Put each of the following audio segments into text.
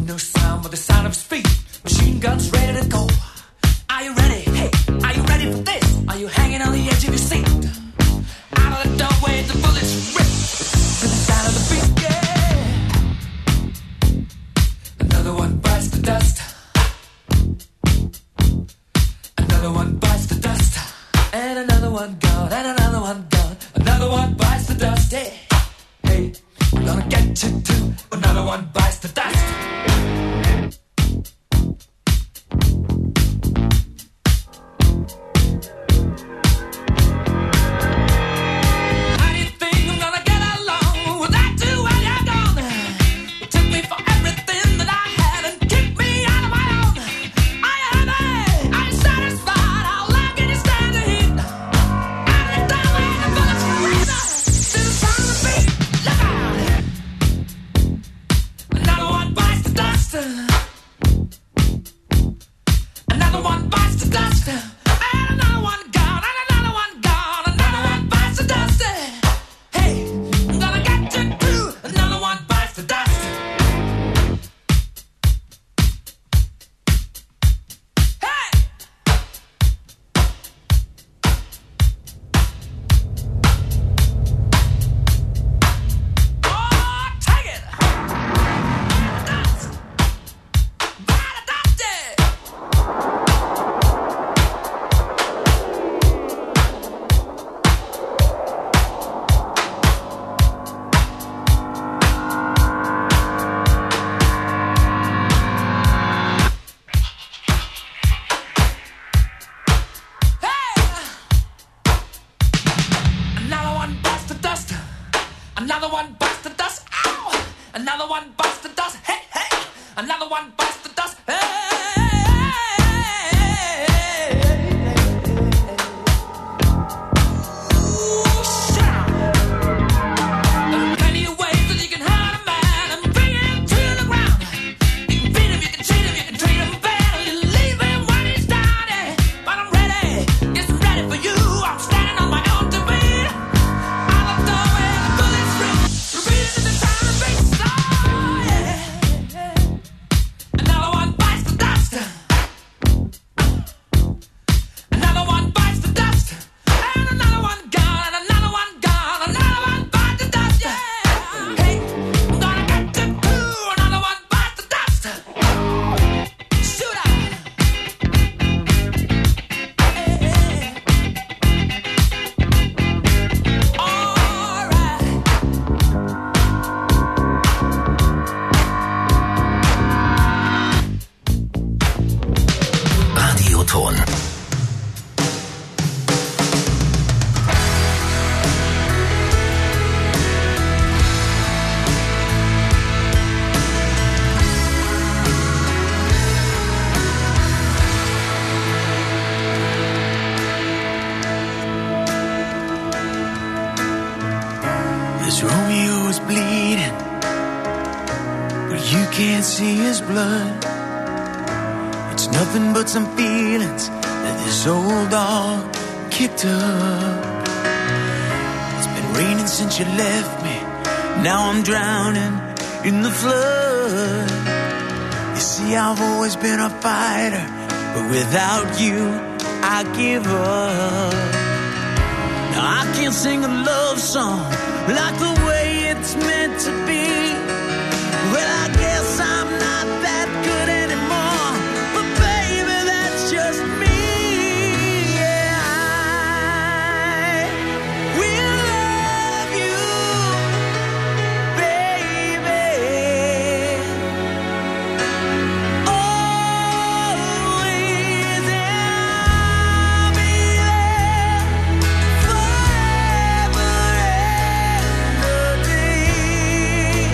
No sound but the sound of speed. Machine guns ready to go. Are you ready? Hey, are you ready for this? Are you hanging on the edge of your seat? Out of the doorway, the bullets rip to the sound of the beat. Yeah. Another one bites the dust. Another one bites the dust. And another one gone. And another one gone. Another one bites the dust. Hey, hey, I'm gonna get you too. Another one bites the dust. Another one bites the dust. Ow! Another one bites the dust. Hey, hey! Another one bites the dust. Hey! Blood. It's nothing but some feelings that this old dog kicked up. It's been raining since you left me. Now I'm drowning in the flood. You see, I've always been a fighter, but without you, I give up. Now I can't sing a love song like the way it's meant to be. Well, I guess I'm not that good anymore, but baby, that's just me. Yeah, I will love you, baby, always, and I'll be there forever and a day.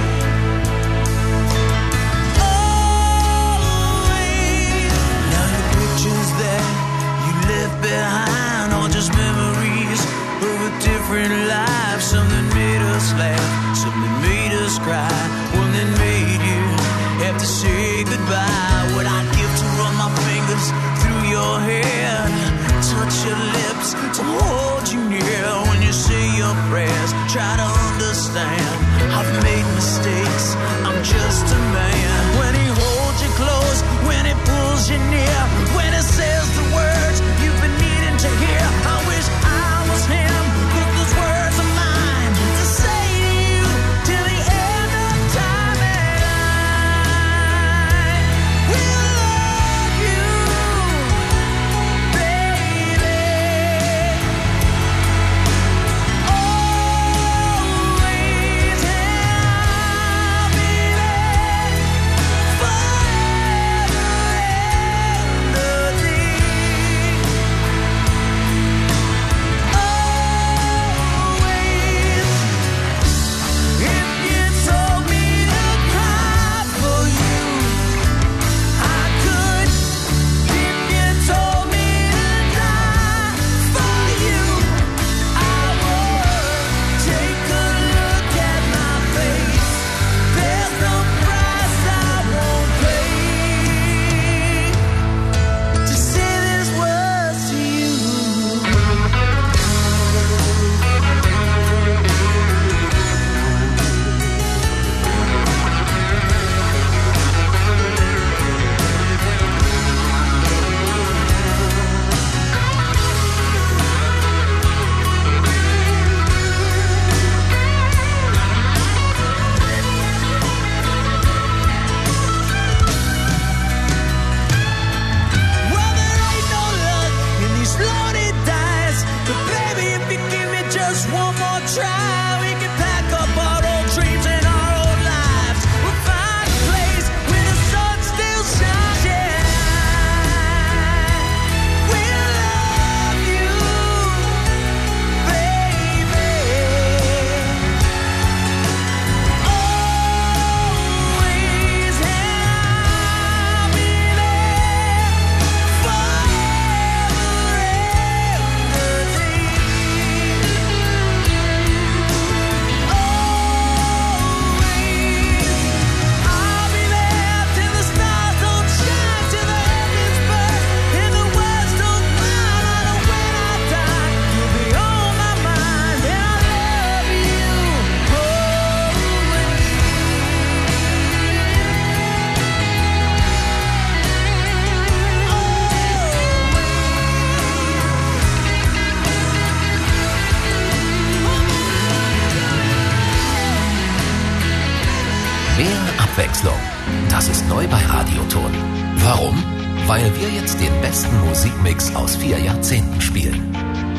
Das ist neu bei Radioton. Warum? Weil wir jetzt den besten Musikmix aus 4 Jahrzehnten spielen.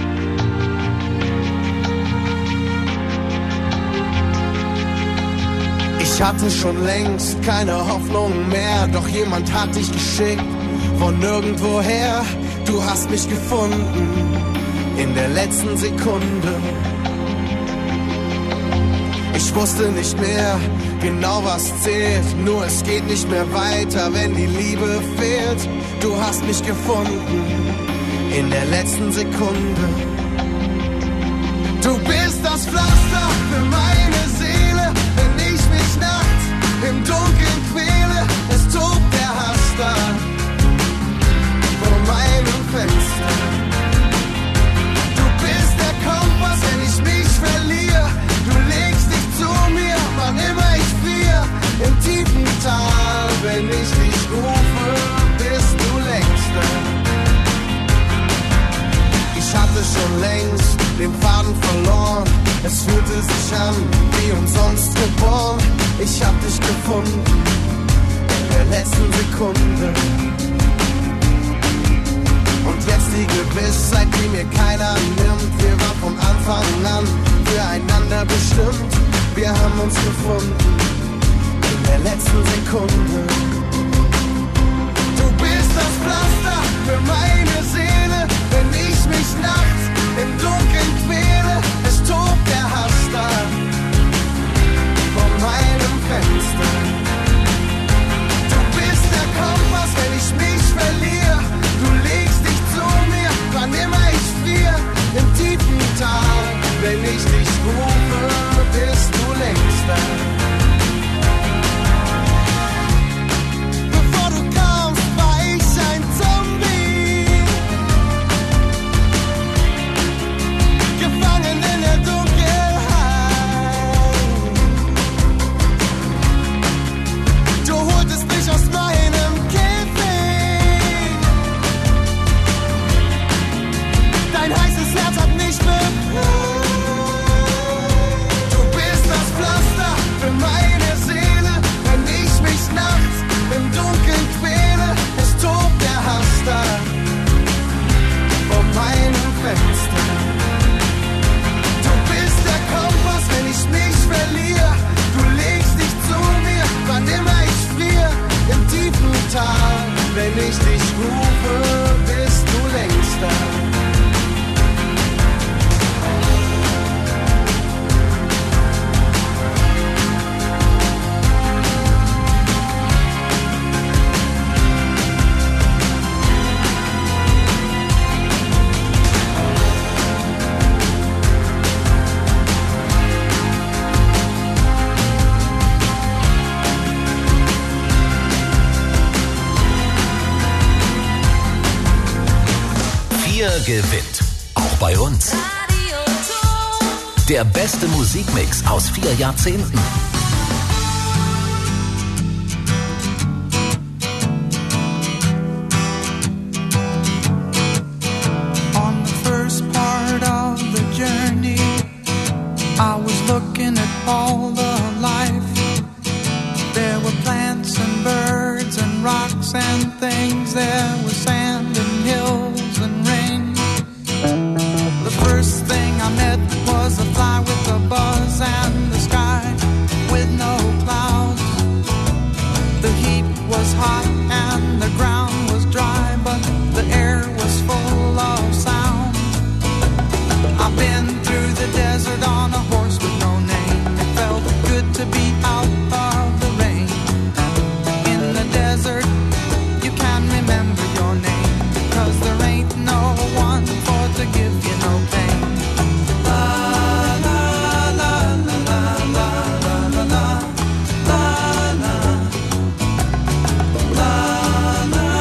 Ich hatte schon längst keine Hoffnung mehr, doch jemand hat dich geschickt von nirgendwoher. Du hast mich gefunden in der letzten Sekunde. Ich wusste nicht mehr genau, was zählt, nur es geht nicht mehr weiter, wenn die Liebe fehlt. Du hast mich gefunden in der letzten Sekunde. Du bist das Pflaster für meine Seele, wenn ich mich nachts im Dunkeln quäle. Es tobt der Hass da vor meinem Fenster. Du bist der Kompass, wenn ich mich verliere. Du legst dich zu mir, wann immer ich friere. Im tiefen Tal, wenn ich dich rufe, bist du längst da. Ich hatte schon längst den Faden verloren. Es fühlte sich an wie umsonst geboren. Ich hab dich gefunden in der letzten Sekunde. Und jetzt die Gewissheit, die mir keiner nimmt. Wir waren von Anfang an füreinander bestimmt. Wir haben uns gefunden in der letzten Sekunde. Du bist das Pflaster für meine Seele, wenn ich mich nachts im Dunkeln quäle. Es tobt der Hass da vor meinem Fenster. Du bist der Kompass, wenn ich mich verliere. Du legst dich zu mir, wann immer ich friere. Im tiefen Tal, wenn ich dich rufe, bist du längst da. Bevor du kamst, war ich ein Zombie, gefangen in der Dunkelheit. Du holtest mich aus meinem Käfig. Dein heißes Herz hat mich befreit. Du bist das Pflaster für meine Seele, wenn ich mich nachts im Dunkeln quäle. Es tobt der Hass da vor meinem Fenster. Du bist der Kompass, wenn ich mich verliere. Du legst dich zu mir, wann immer ich friere. Im tiefen Tal, wenn ich dich rufe, bist du längst da. Gewinnt. Auch bei uns. Der beste Musikmix aus 4 Jahrzehnten. On the first part of the journey, I was looking at all the life. There were plants and birds and rocks and things. There was sand and hills and rain. The first thing I met was a fly with a buzz and the sky with no clouds. The heat was hot and the ground was dry, but the air was full of sound. I've been through the desert on a horse with no name. It felt good to be out of the rain. In the desert, you can remember your name, 'cause there ain't no one for to give you no pain. La la la la la la la la la la la la la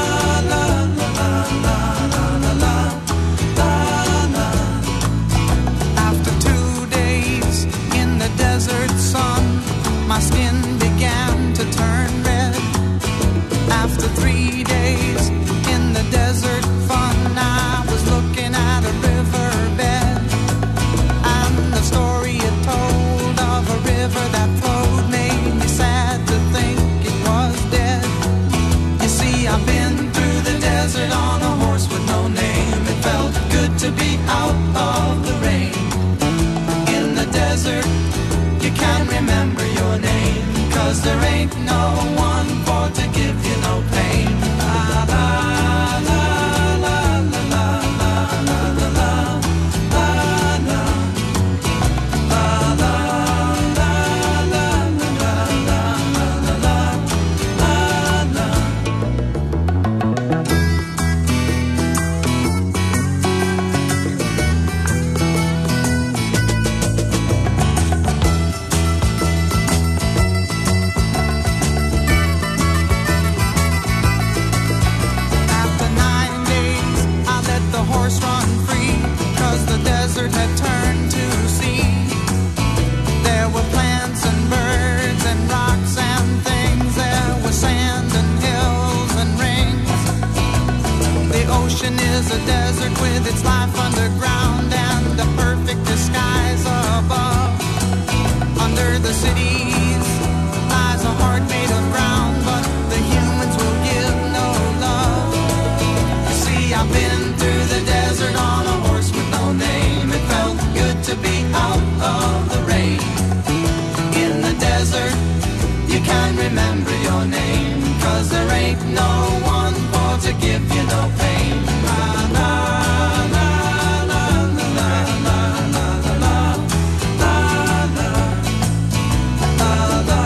Houston is a desert with its life underground and a perfect disguise above. Under the cities lies a heart made of ground, but the humans will give no love. You see, I've been through the desert on a horse with no name. It felt good to be out of the rain. In the desert, you can't remember your name, 'cause there ain't no one for to give you no pain. La, la, la, la, la, la, la, la, la, la, la, la,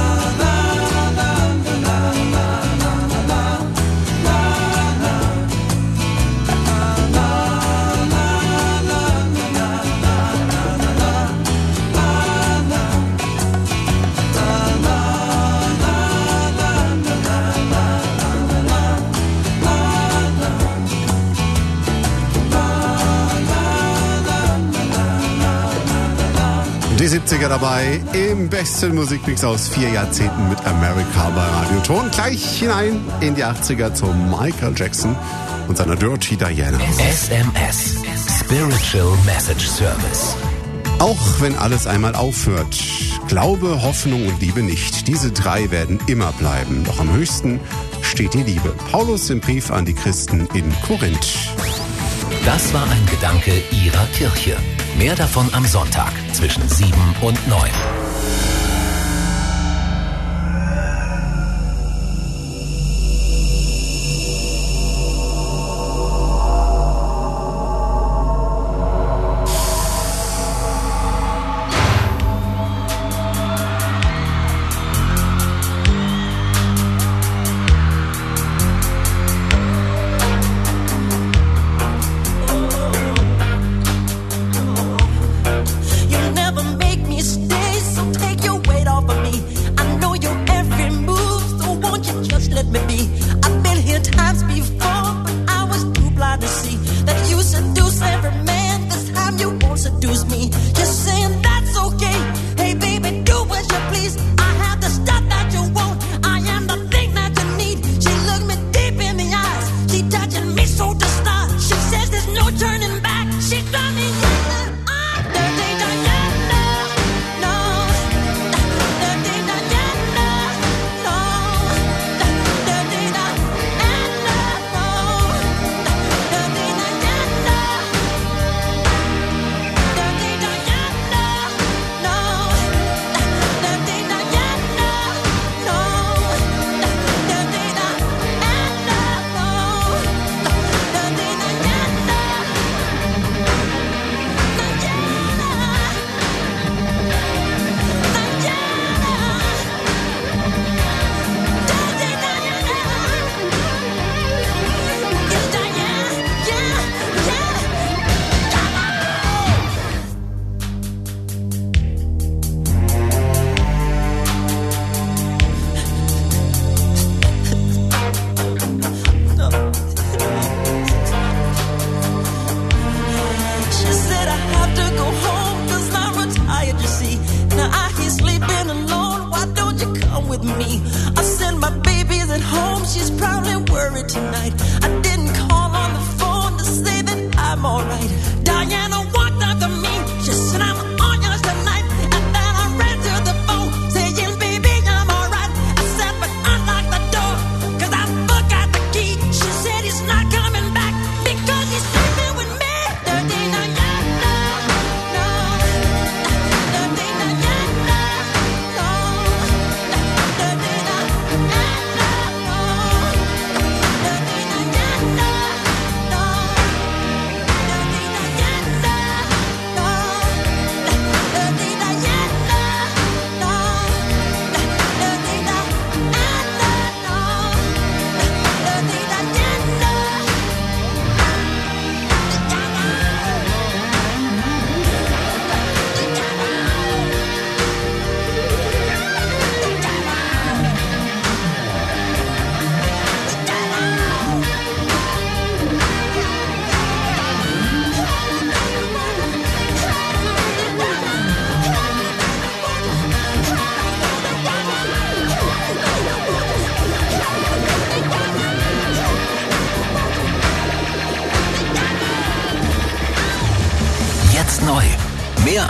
Die 70er dabei im besten Musikmix aus 4 Jahrzehnten mit America bei Radio Ton. Gleich hinein in die 80er zu Michael Jackson und seiner Dirty Diana. SMS, Spiritual Message Service. Auch wenn alles einmal aufhört, Glaube, Hoffnung und Liebe nicht. Diese 3 werden immer bleiben. Doch am höchsten steht die Liebe. Paulus im Brief an die Christen in Korinth. Das war ein Gedanke Ihrer Kirche. Mehr davon am Sonntag zwischen 7 und 9.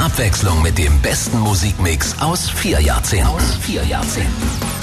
Abwechslung mit dem besten Musikmix aus 4 Jahrzehnten.